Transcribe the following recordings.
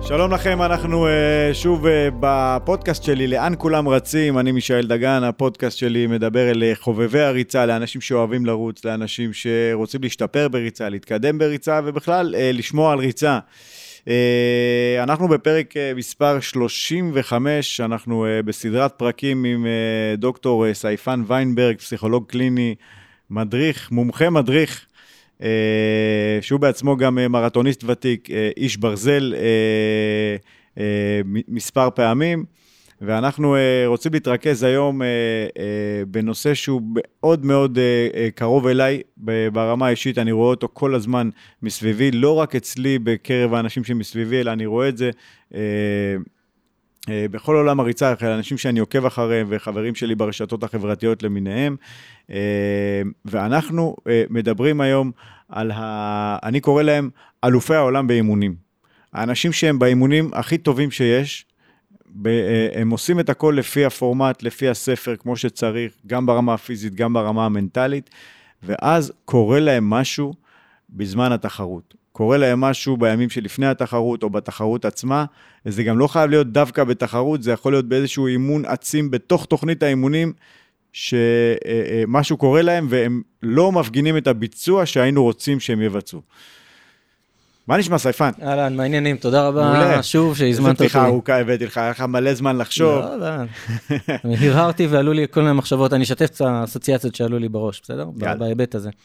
שלום לכם, אנחנו שוב בפודקאסט שלי, לאן כולם רצים, אני מישאל דגן, הפודקאסט שלי מדבר אל חובבי הריצה, לאנשים שאוהבים לרוץ, לאנשים שרוצים להשתפר בריצה, להתקדם בריצה, ובכלל לשמוע על ריצה. אנחנו בפרק מספר 35, אנחנו בסדרת פרקים עם דוקטור סייפן ויינברג, פסיכולוג קליני, מדריך, מומחה מדריך, שהוא בעצמו גם מרתוניסט ותיק, איש ברזל מספר פעמים, ואנחנו רוצים להתרכז היום בנושא שהוא מאוד מאוד קרוב אליי ברמה האישית, אני רואה אותו כל הזמן מסביבי, לא רק אצלי בקרב האנשים שמסביבי, אלא אני רואה את זה בכל עולם הריצה, אנשים שאני עוקב אחריהם וחברים שלי ברשתות החברתיות למיניהם, ואנחנו מדברים היום על, אני קורא להם אלופי העולם באימונים. האנשים שהם באימונים הכי טובים שיש, הם עושים את הכל לפי הפורמט, לפי הספר, כמו שצריך, גם ברמה הפיזית, גם ברמה המנטלית, ואז קורה להם משהו בזמן התחרות. קורה להם משהו בימים שלפני התחרות או בתחרות עצמה, וזה גם לא חייב להיות דווקא בתחרות, זה יכול להיות באיזשהו אימון עצים בתוך תוכנית האימונים, שמשהו קורה להם והם לא מפגינים את הביצוע שהיינו רוצים שהם יבצעו. מה נשמע סייפן? אהלן, מעניינים, תודה רבה שוב שהזמנת אותי. איזה פתיחה ארוכה הבאתי לך, היה לך מלא זמן לחשוב. לא. הרהרתי ועלו לי כל מיני מחשבות, אני אשתף את האסוציאציות שעלו לי בראש, בסדר? בהיבט הזה.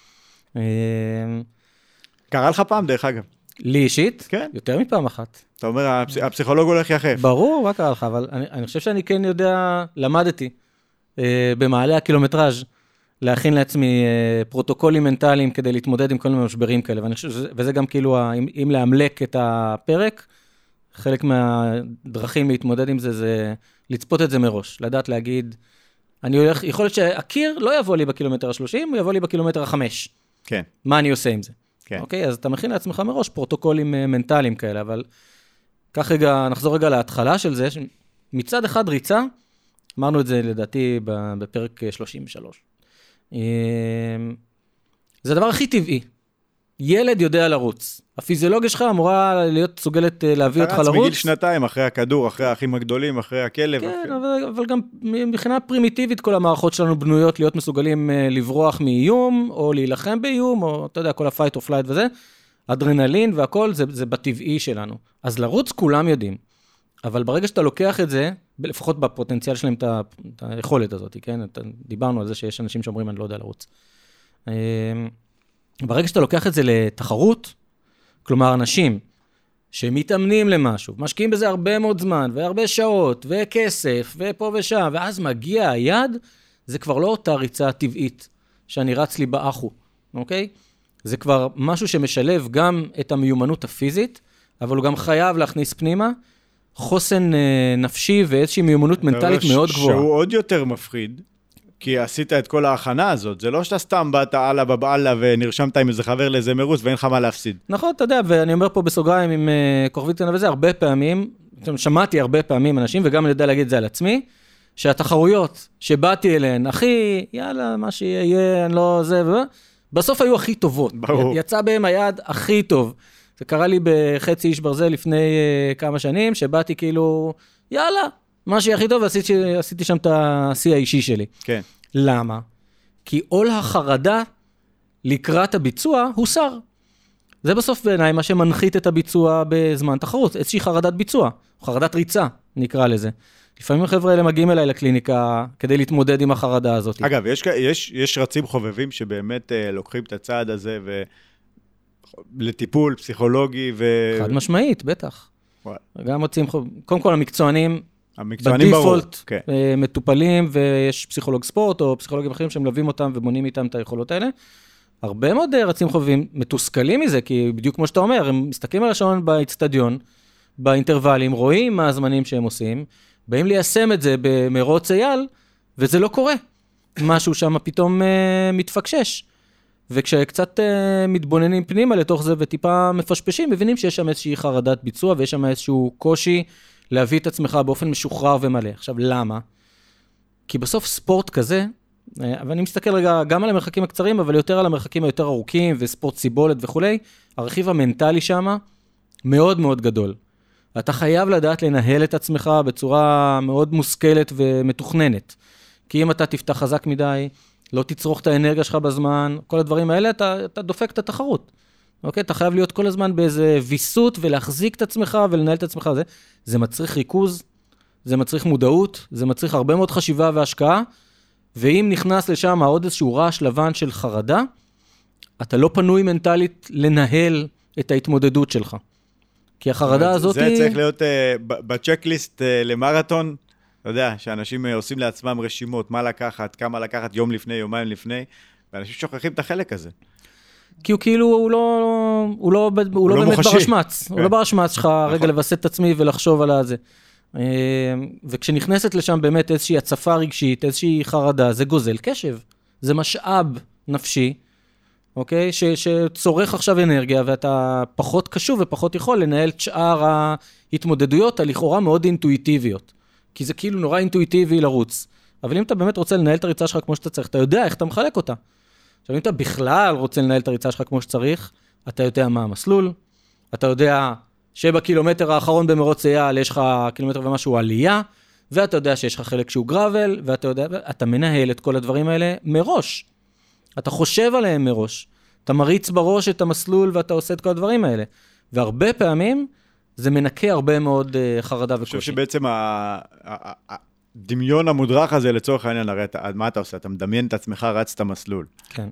קרה לך פעם דרך אגב? לי אישית? כן. יותר מפעם אחת. אתה אומר, הפסיכולוג הולך יחף. ברור, מה קרה לך, אבל אני חושב שאני כן יודע, למדתי במעלה הקילומטראז' להכין לעצמי פרוטוקולים מנטליים כדי להתמודד עם כל מיני משברים כאלה, ואני חושב, וזה גם כאילו, אם להמלק את הפרק, חלק מהדרכים להתמודד עם זה, זה לצפות את זה מראש, לדעת להגיד, אני הולך, יכול להיות שהקיר לא יבוא לי בקילומטר ה-30, הוא יבוא לי בקילומטר ה-5. כן. מה אני עושה עם זה? כן. אוקיי, אז אתה מכין לעצמך מראש פרוטוקולים מנטליים כאלה, אבל כך רגע, נחזור רגע להתחלה של זה, מצד אחד ריצה, אמרנו את זה לדעתי בפרק 33. זה הדבר הכי טבעי. ילד יודע לרוץ. הפיזיולוגיה שלך אמורה להיות סוגלת להביא אותך לרוץ. מגיל שנתיים, אחרי הכדור, אחרי האחים הגדולים, אחרי הכלב. כן, אבל גם מבחינה פרימיטיבית כל המערכות שלנו בנויות להיות מסוגלים לברוח מאיום, או להילחם באיום, או אתה יודע, כל ה-fight or flight וזה. אדרנלין והכל, זה בטבעי שלנו. אז לרוץ כולם יודעים. אבל ברגע שאתה לוקח את זה, לפחות בפוטנציאל שלהם את היכולת הזאת, כן? דיברנו על זה שיש אנשים שאומרים, אני לא יודע לרוץ. ברגע שאתה לוקח את זה לתחרות, כלומר, אנשים שמתאמנים למשהו, משקיעים בזה הרבה מאוד זמן, והרבה שעות, וכסף, ופה ושם, ואז מגיע היד, זה כבר לא אותה ריצה טבעית, שאני רץ לי באחו, אוקיי? זה כבר משהו שמשלב גם את המיומנות הפיזית, אבל הוא גם חייב להכניס פנימה, חוסן נפשי ואיזושהי מיומנות מנטלית מאוד גבוהה. שהוא עוד יותר מפחיד, כי עשית את כל ההכנה הזאת, זה לא שאתה סתם באת הלאה בבעלה ונרשמת עם איזה חבר לאיזה מרוץ ואין לך מה להפסיד. נכון, אתה יודע, ואני אומר פה בסוגריים עם כוכבית קטנה וזה, הרבה פעמים, שמעתי הרבה פעמים אנשים, וגם אני יודע להגיד את זה על עצמי, שהתחרויות שבאתי אליהן, אחי, יאללה, מה שיהיה, אני לא זה, בסוף היו הכי טובות. ברור. יצא בהם היד הכי טוב. זה קרה לי בחצי איש ברזל לפני כמה שנים, שבאתי כאילו, יאללה, מה שיהיה הכי טוב, ועשיתי שם את השיא האישי שלי. כן. למה? כי עול החרדה לקראת הביצוע הוא שר. זה בסוף בעיניי מה שמנחית את הביצוע בזמן תחרות, איזושהי חרדת ביצוע, חרדת ריצה, נקרא לזה. לפעמים החבר'ה האלה מגיעים אליי לקליניקה כדי להתמודד עם החרדה הזאת. אגב, יש רצים חובבים שבאמת לוקחים את הצעד הזה לטיפול פסיכולוגי חד משמעית, בטח. גם רוצים, קודם כל המקצוענים בדיפולט מטופלים, ויש פסיכולוג ספורט או פסיכולוגים אחרים שמלווים אותם ובונים איתם את היכולות האלה. הרבה מאוד רצים חובבים מתוסכלים מזה, כי בדיוק כמו שאתה אומר, הם מסתכלים על השעון באצטדיון, באינטרוולים, רואים מה הזמנים שהם עושים, באים ליישם את זה במרוץ אייל, וזה לא קורה. משהו שם פתאום מתפקשש. וכשקצת מתבוננים פנימה לתוך זה וטיפה מפשפשים, מבינים שיש שם איזושהי חרדת ביצוע, ויש שם איזשהו קושי להביא את עצמך באופן משוחרר ומלא. עכשיו, למה? כי בסוף ספורט כזה, ואני מסתכל רגע גם על המרחקים הקצרים, אבל יותר על המרחקים היותר ארוכים, וספורט סיבולת וכו', הרכיב המנטלי שם מאוד מאוד גדול. אתה חייב לדעת לנהל את עצמך בצורה מאוד מושכלת ומתוכננת. כי אם אתה תפתח חזק מדי, לא תצרוך את האנרגיה שלך בזמן, כל הדברים האלה, אתה דופק את התחרות. אוקיי? אתה חייב להיות כל הזמן באיזה ויסות, ולהחזיק את עצמך ולנהל את עצמך. זה מצריך ריכוז, זה מצריך מודעות, זה מצריך הרבה מאוד חשיבה והשקעה, ואם נכנס לשם עוד איזשהו רעש לבן של חרדה, אתה לא פנוי מנטלית לנהל את ההתמודדות שלך. כי החרדה הזאת זה צריך להיות בצ'קליסט למרתון, אתה יודע, שאנשים עושים לעצמם רשימות, מה לקחת, כמה לקחת, יום לפני, יומיים לפני, ואנשים שוכחים את החלק הזה. כי הוא כאילו, הוא לא באמת ברשמץ. הוא לא ברשמץ שלך רגע לבסט את עצמי ולחשוב על זה. וכשנכנסת לשם באמת איזושהי הצפה רגשית, איזושהי חרדה, זה גוזל קשב. זה משאב נפשי, אוקיי? שצורך עכשיו אנרגיה, ואתה פחות קשוב ופחות יכול לנהל את שאר ההתמודדויות הלכאורה מאוד אינטואיטיביות. כי זה כאילו נורא אינטואיטיבי לרוץ. אבל אם אתה באמת רוצה לנהל את הריצה שלך כמו שאתה צריך, אתה יודע איך אתה מחלק אותה. עכשיו, אם אתה בכלל רוצה לנהל את הריצה שלך כמו שצריך, אתה יודע מה המסלול, אתה יודע שבקילומטר האחרון במרוץ אייל יש לך קילומטר ומשהו עלייה, ואתה יודע שיש לך חלק שהוא גרבל, ואתה יודע, אתה מנהל את כל הדברים האלה מראש. אתה חושב עליהם מראש. אתה מריץ בראש את המסלול ואתה עושה את כל הדברים האלה. והרבה פעמים זה מנקה הרבה מאוד חרדה וקושי. אני חושב שבעצם הדמיון המודרך הזה לצורך העניין, הרי מה אתה עושה? אתה מדמיין את עצמך, רץ את המסלול. כן.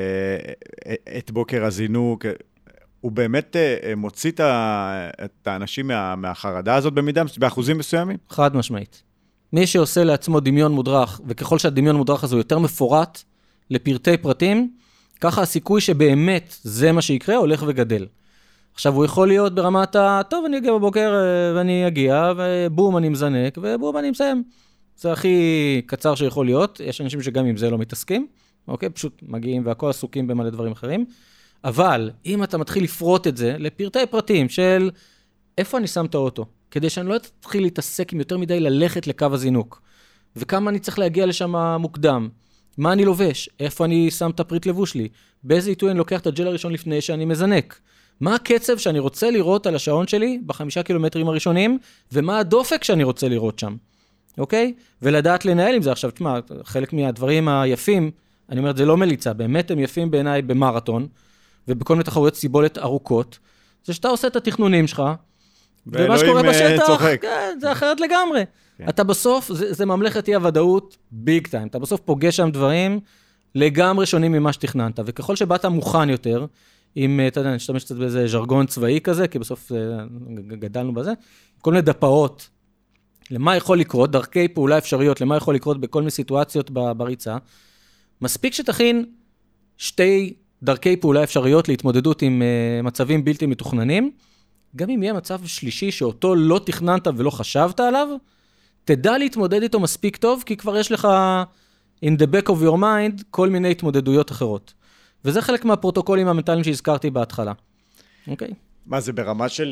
את בוקר הזינוק, הוא באמת מוציא את האנשים מהחרדה הזאת במידה, באחוזים מסוימים? חד משמעית. מי שעושה לעצמו דמיון מודרך, וככל שהדמיון מודרך הזה הוא יותר מפורט לפרטי פרטים, ככה הסיכוי שבאמת זה מה שיקרה הולך וגדל. עכשיו הוא יכול להיות ברמת טוב, אני אגיע בבוקר ואני אגיע, ובום אני מזנק, ובום אני מסיים. זה הכי קצר שיכול להיות. יש אנשים שגם עם זה לא מתעסקים, אוקיי? פשוט מגיעים והכל עסוקים במלא דברים אחרים. אבל אם אתה מתחיל לפרוט את זה לפרטי פרטים של איפה אני שם את האוטו, כדי שאני לא אתחיל להתעסק עם יותר מדי ללכת לקו הזינוק, וכמה אני צריך להגיע לשם מוקדם, מה אני לובש, איפה אני שם את הפריט לבוש לי, באיזה עיתוי אני לוקח את הג'ל הראשון לפני שאני מזנק, מה הקצב שאני רוצה לראות על השעון שלי ב5 קילומטרים הראשונים, ומה הדופק שאני רוצה לראות שם, אוקיי? ולדעת לנהל עם זה. עכשיו, תשמע, חלק מהדברים היפים, אני אומר, זה לא מליצה, באמת הם יפים בעיניי במרתון, ובכל מיני תחרויות סיבולת ארוכות, זה שאתה עושה את התכנונים שלך, ומה שקורה בשטח, כן, זה אחרת לגמרי. כן. אתה בסוף, זה ממלכת אי-הוודאות ביג טיים, אתה בסוף פוגש שם דברים לגמרי שונים ממה שתכננת, וככל שבאת מוכן יותר, אם, אתה יודע, נשתמש קצת באיזה ז'רגון צבאי כזה, כי בסוף גדלנו בזה, כל מיני דפאות, למה יכול לקרות, דרכי פעולה אפשריות, למה יכול לקרות בכל מיני סיטואציות בריצה, מספיק שתכין שתי דרכי פעולה אפשריות להתמודדות עם מצבים בלתי מתוכננים, גם אם יהיה מצב שלישי שאותו לא תכננת ולא חשבת עליו, תדע להתמודד איתו מספיק טוב, כי כבר יש לך in the back of your mind כל מיני התמודדויות אחרות. וזה חלק מהפרוטוקולים המנטליים שהזכרתי בהתחלה. אוקיי? מה זה ברמה של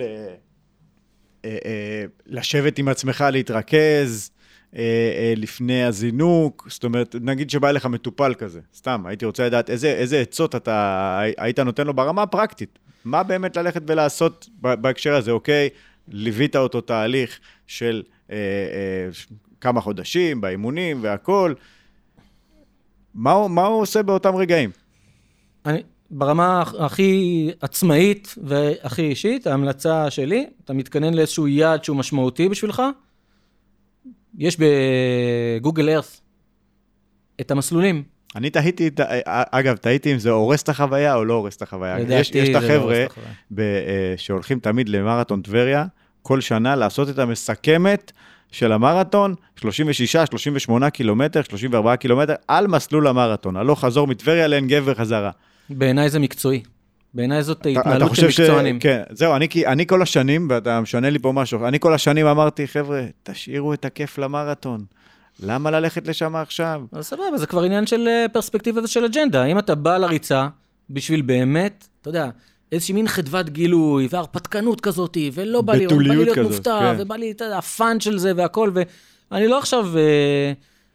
לשבת עם עצמך, להתרכז לפני הזינוק? זאת אומרת, נגיד שבא לך מטופל כזה, סתם, הייתי רוצה לדעת איזה עצות אתה היית נותן לו ברמה הפרקטית. מה באמת ללכת ולעשות בהקשר הזה? אוקיי, ליווית אותו תהליך של כמה חודשים, באימונים והכל. מה הוא עושה באותם רגעים? ברמה הכי עצמאית והכי אישית, ההמלצה שלי, אתה מתכנן לאיזשהו יעד שהוא משמעותי בשבילך, יש בגוגל ארת את המסלולים. אני תהיתי אם זה הורס את החוויה או לא הורס את החוויה. יש את החבר'ה שהולכים תמיד למרתון טבריה, כל שנה לעשות את המסכמת של המרתון, 36, 38 קילומטר, 34 קילומטר, על מסלול המרתון, הלוך חזור מטבריה לעין גב וחזרה. בעיניי זה מקצועי. בעיניי זאת התנהלות של מקצוענים. כן, זהו, אני כל השנים, ואתה משנה לי פה משהו, אני כל השנים אמרתי, חבר'ה, תשאירו את הכיף למרתון. למה ללכת לשם עכשיו? אז סבבה, זה כבר עניין של פרספקטיבה ושל אג'נדה. אם אתה בא לריצה, בשביל באמת, אתה יודע, איזושהי מין חדוות גילוי, והרפתקנות כזאת, ולא בא לי להיות מופתע, ובא לי הפאן של זה והכל, ואני לא עכשיו,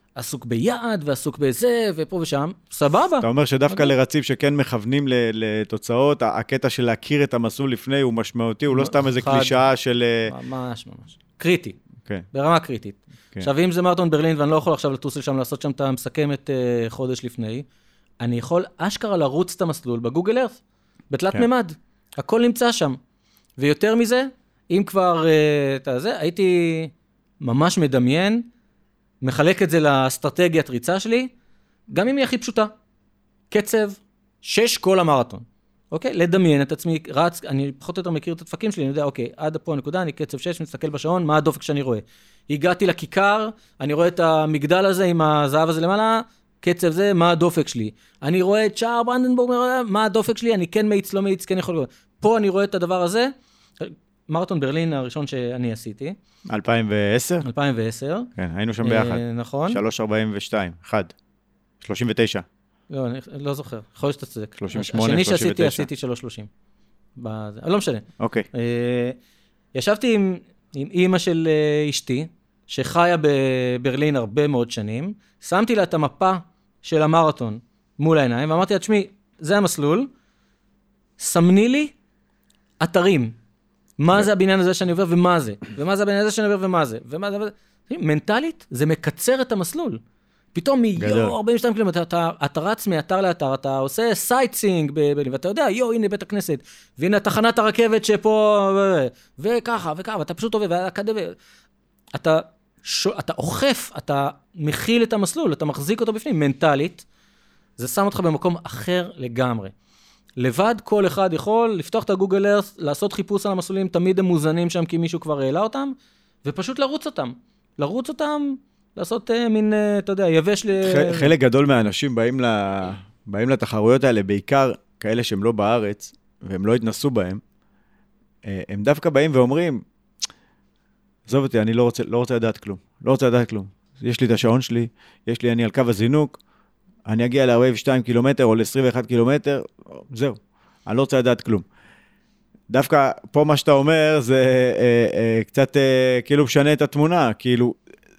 עסוק ביעד, ועסוק בזה, ופה ושם, סבבה. אתה אומר שדווקא לרצים שכן מכוונים לתוצאות, הקטע של להכיר את המסלול לפני הוא משמעותי, הוא לא סתם איזה קלישאה של... ממש. קריטי. כן. ברמה קריטית. עכשיו, אם זה מרתון ברלין, ואני לא יכול עכשיו לטוס לשם, לעשות שם את המסכמת חודש לפני, אני יכול אשכרה לרוץ את המסלול בגוגל ארת' בתלת ממד. הכל נמצא שם. ויותר מזה, אם כבר הייתי ממש מדמיין, מחלק את זה לאסטרטגיית ריצה שלי, גם אם היא הכי פשוטה. קצב 6 כל המרתון. אוקיי? לדמיין את עצמי, רץ, אני פחות או יותר מכיר את הדפקים שלי, אני יודע, אוקיי, עד פה הנקודה, אני קצב 6, מסתכל בשעון, מה הדופק שאני רואה? הגעתי לכיכר, אני רואה את המגדל הזה עם הזהב הזה למעלה, קצב זה, מה הדופק שלי? אני רואה את שער ברנדנבורג, מה הדופק שלי? אני כן מאיץ, לא מאיץ, כן יכול לראות. פה אני רואה את הדבר הזה, מרתון ברלין הראשון שאני עשיתי. 2010? 2010. כן, היינו שם ביחד. נכון. 3:42, 1. 39. לא, אני לא זוכר. יכול להיות שאתה צודק. 38, השני 39. עשיתי 3:30. לא משנה. אוקיי. ישבתי עם אמא של אשתי, שחיה בברלין הרבה מאוד שנים, שמתי לה את המפה של המרתון מול העיניים, ואמרתי לה, תשמעי, זה המסלול, סמני לי אתרים. מה זה הבניין הזה שאני עובר ומה זה? ומה זה הבניין הזה שאני עובר ומה זה? ומה זה? מנטלית, זה מקצר את המסלול. פתאום מיו, 42 קילומטר, אתה רץ מאתר לאתר, אתה עושה סייטסינג, ואתה יודע, הנה בית הכנסת, והנה תחנת הרכבת שפה, וככה, ואתה פשוט עובד, אתה אוכף, אתה מכיל את המסלול, אתה מחזיק אותו בפנים, מנטלית, זה שם אותך במקום אחר לגמרי. לבד כל אחד יכול לפתוח את הגוגל ארת', לעשות חיפוש על המסלולים, תמיד הם מוזנים שם כי מישהו כבר העלה אותם, ופשוט לרוץ אותם, לעשות מין, אתה יודע, יבש חלק גדול מהאנשים באים לתחרויות האלה, בעיקר כאלה שהם לא בארץ, והם לא התנסו בהם, הם דווקא באים ואומרים, עזוב אותי, אני לא רוצה לדעת כלום. יש לי את השעון שלי, אני על קו הזינוק, אני אגיע ל-42 קילומטר או ל-21 קילומטר, זהו, אני לא רוצה לדעת כלום. דווקא פה מה שאתה אומר, זה קצת כאילו משנה את התמונה, כאילו,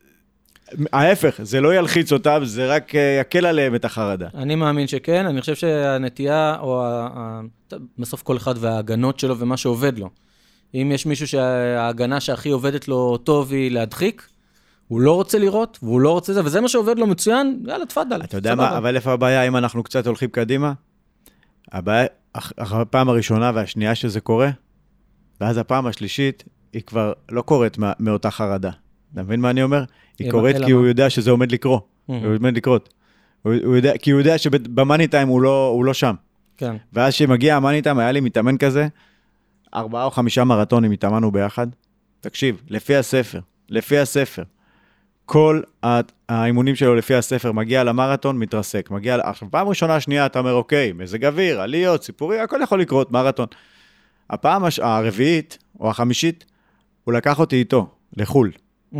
ההפך, זה לא ילחיץ אותם, זה רק יקל עליהם את החרדה. אני מאמין שכן, אני חושב שהנטייה, או בסוף כל אחד וההגנות שלו ומה שעובד לו. אם יש מישהו שההגנה שהכי עובדת לו טוב היא להדחיק, הוא לא רוצה לראות, והוא לא רוצה זה, וזה מה שעובד לו מצוין, יאללה, תפדל. אתה יודע מה, אבל איפה הבעיה, אם אנחנו קצת הולכים קדימה? הבעיה, אחרי הפעם הראשונה והשנייה שזה קורה, ואז הפעם השלישית, היא כבר לא קורית מאותה חרדה. אתה מבין מה אני אומר? היא קורית כי הוא יודע שזה עומד לקרות. כי הוא יודע שבמאני טיים הוא לא שם. כן. ואז שמגיע המאני טיים, היה לי מתאמן כזה, 4 או 5 מרתונים התאמנו ביחד. תקשיב, לפי הספר, כל האימונים שלו לפי הספר מגיע למרתון, מתרסק. עכשיו, פעם ראשונה, שנייה, אתה אומר, אוקיי, מזג אוויר, עליות, סיפורי, הכל יכול לקרות, מרתון. הפעם הרביעית או החמישית, הוא לקח אותי איתו, לחול.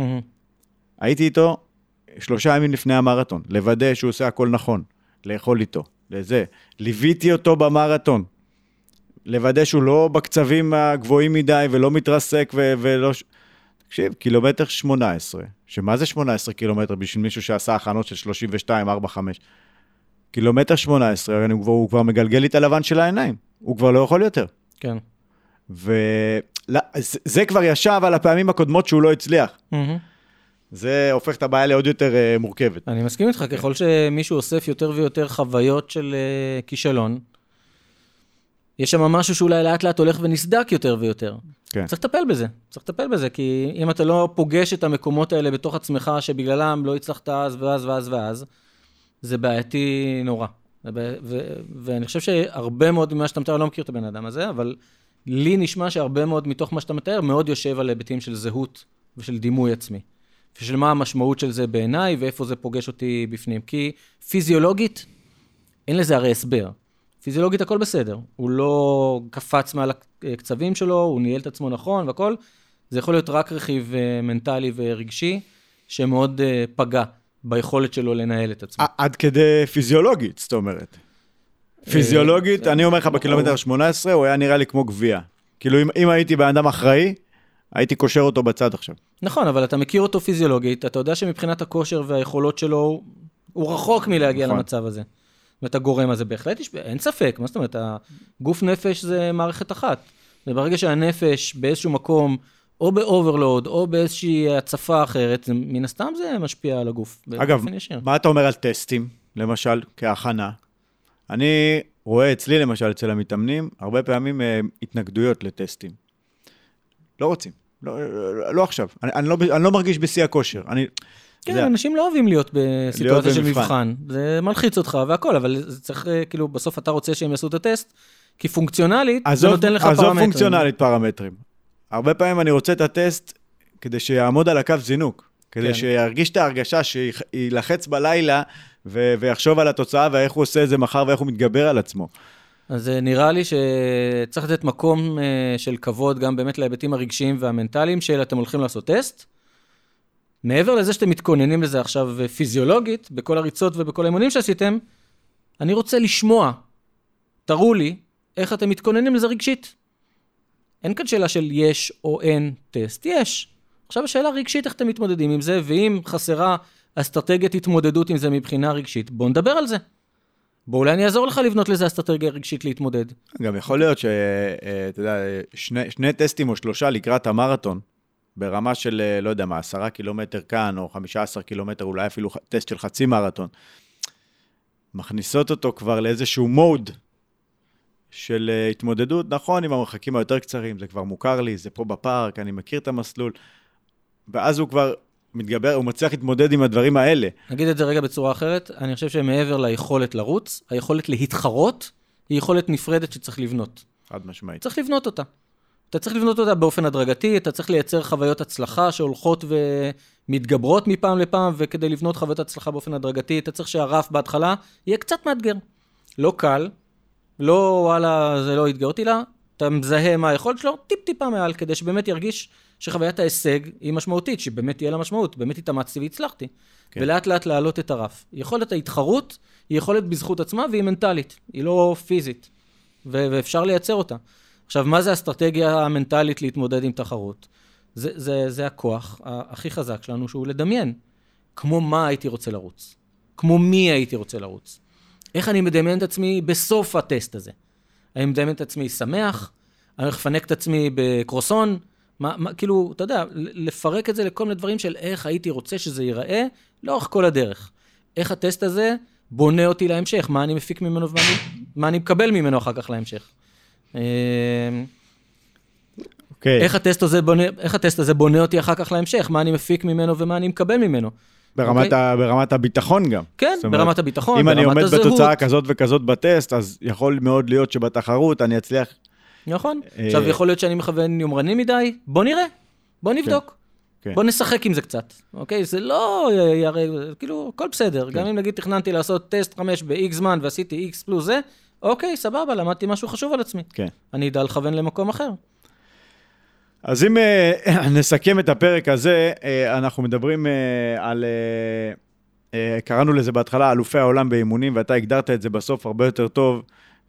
הייתי איתו 3 ימים לפני המרתון, לוודא שהוא עושה הכל נכון, לאכול איתו, לזה. ליוויתי אותו במרתון, לוודא שהוא לא בקצבים הגבוהים מדי, ולא מתרסק ולא... תקשיב, קילומטר 18, שמה זה 18 קילומטר בשביל מישהו שעשה הכנות של 32, 4, 5? קילומטר 18, הוא כבר מגלגל את הלבן של העיניים, הוא כבר לא יכול יותר. כן. וזה כבר ישב על הפעמים הקודמות שהוא לא הצליח. זה הופך את הבעיה לעוד יותר מורכבת. אני מסכים איתך, ככל שמישהו אוסף יותר ויותר חוויות של כישלון, יש שם משהו שאולי לאט לאט הולך ונסדק יותר ויותר. כן. צריך לטפל בזה, כי אם אתה לא פוגש את המקומות האלה בתוך עצמך, שבגללם לא הצלחת אז, זה בעייתי נורא. ואני חושב שהרבה מאוד ממה שאתה מתאר, לא מכיר את הבן אדם הזה, אבל לי נשמע שהרבה מאוד מתוך מה שאתה מתאר, מאוד יושב על היבטים של זהות ושל דימוי עצמי. ושל מה המשמעות של זה בעיניי, ואיפה זה פוגש אותי בפנים. כי פיזיולוגית, אין לזה הרי הסבר. פיזיולוגית הכל בסדר. הוא לא קפץ מעל הקצבים שלו, הוא ניהל את עצמו נכון והכל. זה יכול להיות רק רכיב מנטלי ורגשי, שמאוד פגע ביכולת שלו לנהל את עצמו. עד כדי פיזיולוגית, זאת אומרת. פיזיולוגית, אני אומר לך בקילומטר 18, הוא היה נראה לי כמו גביע. כאילו אם הייתי באדם אחראי, הייתי קושר אותו בצד עכשיו. נכון, אבל אתה מכיר אותו פיזיולוגית, אתה יודע שמבחינת הכושר והיכולות שלו, הוא רחוק מלהגיע למצב הזה. ואתה גורם, אז זה בהחלט, אין ספק, מה זאת אומרת, הגוף נפש זה מערכת אחת. וברגע שהנפש באיזשהו מקום, או באוברלוד, או באיזושהי הצפה אחרת, מן הסתם זה משפיע על הגוף. אגב, מה אתה אומר על טסטים, למשל, כהכנה? אני רואה אצלי, למשל, אצל המתאמנים, הרבה פעמים התנגדויות לטסטים. לא רוצים, לא עכשיו. אני לא מרגיש בשיא הכושר. כן, אנשים לא אוהבים להיות בסיטואציה של מבחן. זה מלחיץ אותך והכל, אבל זה צריך, כאילו, בסוף אתה רוצה שהם יעשו את הטסט, כי פונקציונלית, זה נותן לך פרמטרים. עזוב פונקציונלית פרמטרים. הרבה פעמים אני רוצה את הטסט, כדי שיעמוד על הקו זינוק, כדי שירגיש את ההרגשה, שילחץ בלילה, ויחשוב על התוצאה, ואיך הוא עושה את זה מחר, ואיך הוא מתגבר על עצמו. אז נראה לי שצריך לתת מקום של כבוד, גם באמת להיבטים הרגשיים והמנטליים, של אתם הולכים לעשות טסט. מעבר לזה שאתם מתכוננים לזה עכשיו פיזיולוגית, בכל הריצות ובכל האימונים שעשיתם, אני רוצה לשמוע, תראו לי, איך אתם מתכוננים לזה רגשית. אין כאן שאלה של יש או אין טסט, יש. עכשיו השאלה רגשית, איך אתם מתמודדים עם זה, ואם חסרה אסטרטגיית התמודדות עם זה מבחינה רגשית, בואו נדבר על זה. בואו אולי אני אעזור לך לבנות לזה אסטרטגיה רגשית להתמודד. גם יכול להיות שאתה יודע, שני טסטים או 3 לקראת המרתון, ברמה של, לא יודע מה, 10 קילומטר כאן, או 15 קילומטר, אולי אפילו טסט של חצי מרתון, מכניסות אותו כבר לאיזשהו מוד של התמודדות, נכון, עם המרחקים היותר קצרים, זה כבר מוכר לי, זה פה בפארק, אני מכיר את המסלול, ואז הוא כבר מתגבר, הוא מצליח להתמודד עם הדברים האלה. נגיד את זה רגע בצורה אחרת, אני חושב שמעבר ליכולת לרוץ, היכולת להתחרות, היא יכולת נפרדת שצריך לבנות. חד משמעית. צריך לבנות אותה. אתה צריך לבנות אותה באופן הדרגתי, אתה צריך לייצר חוויות הצלחה שהולכות ומתגברות מפעם לפעם, וכדי לבנות חוויות הצלחה באופן הדרגתי, אתה צריך שהרף בהתחלה יהיה קצת מאתגר. לא קל, לא וואלה, זה לא יתגר אותי לה, אתה מזהה מה היכולת שלו, טיפ-טיפה מעל, כדי שבאמת ירגיש שחוויית ההישג היא משמעותית, שבאמת תהיה לה משמעות, באמת התאמצתי והצלחתי, כן. ולאט לאט להעלות את הרף. יכולת ההתחרות היא יכולת בזכות עצמה, והיא מנטלית, היא לא פיזית, ואפשר לייצר אותה. עכשיו, מה זה האסטרטגיה המנטלית להתמודד עם תחרות? זה הכוח הכי חזק שלנו, שהוא לדמיין. כמו מה הייתי רוצה לרוץ? כמו מי הייתי רוצה לרוץ? איך אני מדמיין את עצמי בסוף הטסט הזה? אני מדמיין את עצמי שמח? אני מפנק את עצמי בקרוסון? כאילו, אתה יודע, לפרק את זה לכל מיני דברים של איך הייתי רוצה שזה ייראה, לאורך כל הדרך. איך הטסט הזה בונה אותי להמשך? מה אני מפיק ממנו ומה אני מקבל ממנו אחר כך להמשך? איך הטסט הזה בונה אותי אחר כך להמשך? מה אני מפיק ממנו ומה אני מקבל ממנו? ברמת הביטחון גם. כן, ברמת הביטחון, אם אני עומד בתוצאה כזאת וכזאת בטסט, אז יכול מאוד להיות שבתחרות אני אצליח. נכון. עכשיו יכול להיות שאני מכוון יומרני מדי, בוא נראה, בוא נבדוק. בוא נשחק עם זה קצת. אוקיי? זה לא יראה, כאילו, הכל בסדר. גם אם נגיד תכננתי לעשות טסט 5 ב-X זמן ועשיתי X פלוס זה, אוקיי, סבבה, למדתי משהו חשוב על עצמי. כן. אני אדע לכוון למקום אחר. אז אם נסכם את הפרק הזה, אנחנו מדברים על, קראנו לזה בהתחלה, אלופי העולם באימונים, ואתה הגדרת את זה בסוף הרבה יותר טוב,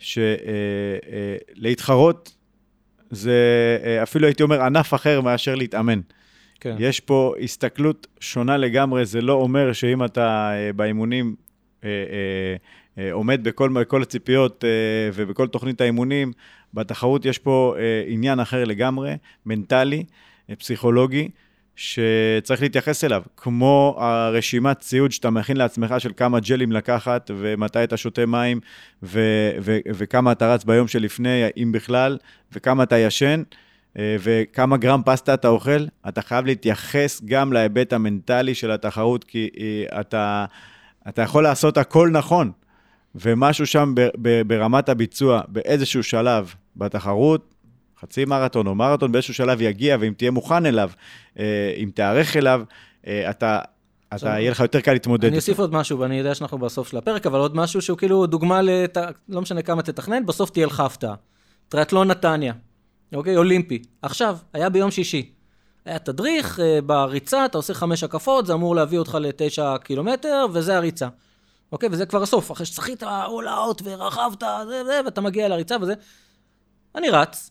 שלהתחרות, זה אפילו הייתי אומר ענף אחר מאשר להתאמן. כן. יש פה הסתכלות שונה לגמרי, זה לא אומר שאם אתה באימונים עומד בכל הציפיות ובכל תוכנית האימונים, בתחרות יש פה עניין אחר לגמרי, מנטלי, פסיכולוגי, שצריך להתייחס אליו, כמו הרשימת ציוד שאתה מכין לעצמך של כמה ג'לים לקחת, ומתי אתה שותה מים, וכמה אתה רץ ביום שלפני, אם בכלל, וכמה אתה ישן, וכמה גרם פסטה אתה אוכל, אתה חייב להתייחס גם להיבט המנטלי של התחרות, כי אתה יכול לעשות הכל נכון, ומשהו שם ברמת הביצוע, באיזשהו שלב בתחרות, חצי מרתון או מרתון, באיזשהו שלב יגיע, ואם תהיה מוכן אליו, אם תערך אליו, אתה יהיה לך יותר קל להתמודד. אני אוסיף עוד משהו, ואני יודע שאנחנו בסוף של הפרק, אבל עוד משהו שהוא כאילו דוגמה, לא משנה כמה תתכנן, בסוף תהיה לך הפתעה. טריאתלון נתניה, אוקיי, אולימפי. עכשיו, היה ביום שישי. היה תדריך בריצה, אתה עושה 5 הקפות, זה אמור להביא אותך ל9 קילומטר, וזה הריצה. אוקיי, וזה כבר הסוף, אחרי שצחית all out ורחבת, ואתה מגיע לריצה וזה. אני רץ,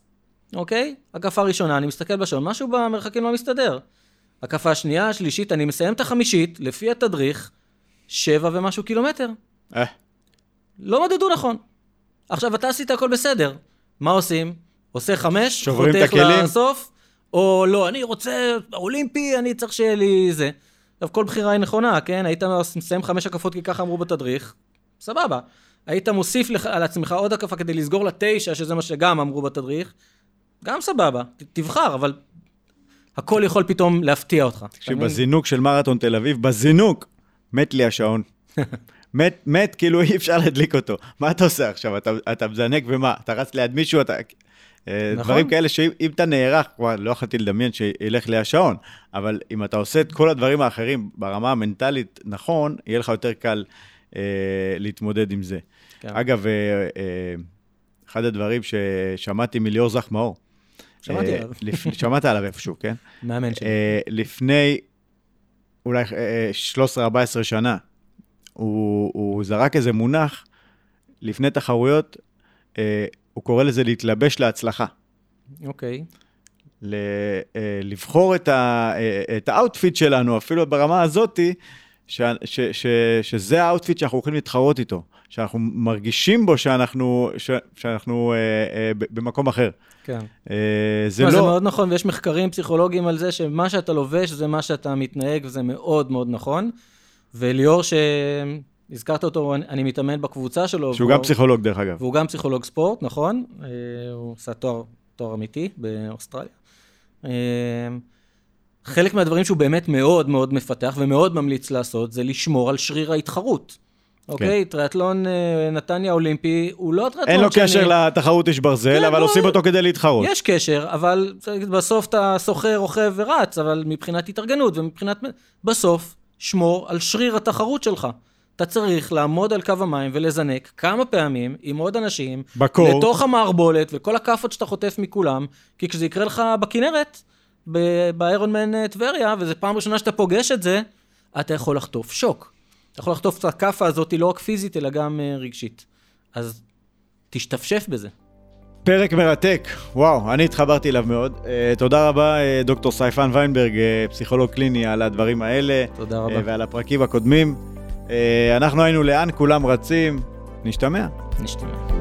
אוקיי? הקפה ראשונה, אני מסתכל בשעון, משהו במרחקים לא מסתדר. הקפה השנייה, השלישית, אני מסיים את החמישית, לפי התדריך, 7 ומשהו קילומטר. לא מדדו נכון. עכשיו, אתה עשית הכל בסדר. מה עושים? עושה 5, חותך לסוף, או לא, אני רוצה, אולימפי, אני צריך שיהיה לי זה. עכשיו, כל בחירה היא נכונה, כן? היית מסיים 5 הקפות כי ככה אמרו בתדריך, סבבה. היית מוסיף על עצמך עוד הקפה כדי לסגור ל9, שזה מה שגם אמרו בתדריך, גם סבבה, תבחר, אבל הכל יכול פתאום להפתיע אותך. בזינוק של מרתון תל אביב, בזינוק, מת לי השעון. מת, כאילו אי אפשר להדליק אותו. מה אתה עושה עכשיו? אתה מזנק ומה? אתה רץ ליד מישהו, דברים כאלה שאם אתה נערך, כבר לא יכולתי לדמיין שילך לי השעון, אבל אם אתה עושה את כל הדברים האחרים ברמה המנטלית נכון, יהיה לך יותר קל להתמודד עם זה. אגב, אחד הדברים ששמעתי מליאור זך מאור, שמעתי עליו. שמעת עליו איפשהו, כן? מאמן שלי. לפני אולי 13-14 שנה, הוא זרק איזה מונח, לפני תחרויות, הוא קורא לזה להתלבש להצלחה. אוקיי. לבחור את האוטפיט שלנו, אפילו ברמה הזאת, שזה האוטפיט שאנחנו יכולים להתחרות איתו, שאנחנו מרגישים בו שאנחנו במקום אחר. כן. זה מאוד נכון, ויש מחקרים פסיכולוגיים על זה, שמה שאתה לובש זה מה שאתה מתנהג, וזה מאוד מאוד נכון. וליאור שהזכרת אותו, אני מתאמן בקבוצה שלו. שהוא גם פסיכולוג דרך אגב. והוא גם פסיכולוג ספורט, נכון? הוא עשה תואר אמיתי באוסטרליה. חלק מהדברים שהוא באמת מאוד מאוד מפתח ומאוד ממליץ לעשות, זה לשמור על שריר ההתחרות. אוקיי? טריאטלון נתניה אולימפי, הוא לא טריאטלון אין לו קשר לתחרות איש ברזל, אבל עושים אותו כדי להתחרות. יש קשר, אבל בסוף אתה סוחר, רוכב ורץ, אבל מבחינת התארגנות ומבחינת... בסוף, שמור על שריר התחרות שלך. אתה צריך לעמוד על קו המים ולזנק כמה פעמים עם עוד אנשים, בקור. לתוך המערבולת וכל הקפות שאתה חוטף מכולם, כי כשזה יקרה לך בכנרת, באיירונמן טבריה, וזו פעם ראשונה שאתה פוגש את זה, אתה יכול לחטוף שוק. אתה יכול לחטוף את הקפה הזאת, לא רק פיזית, אלא גם רגשית. אז תשתפשף בזה. פרק מרתק, וואו, אני התחברתי אליו מאוד. תודה רבה, דוקטור סייפן ויינברג, פסיכולוג קליני, על הדברים האלה. תודה רבה. ועל הפרקים הקודמים. אנחנו היינו לאן כולם רצים. נשתמע. נשתמע.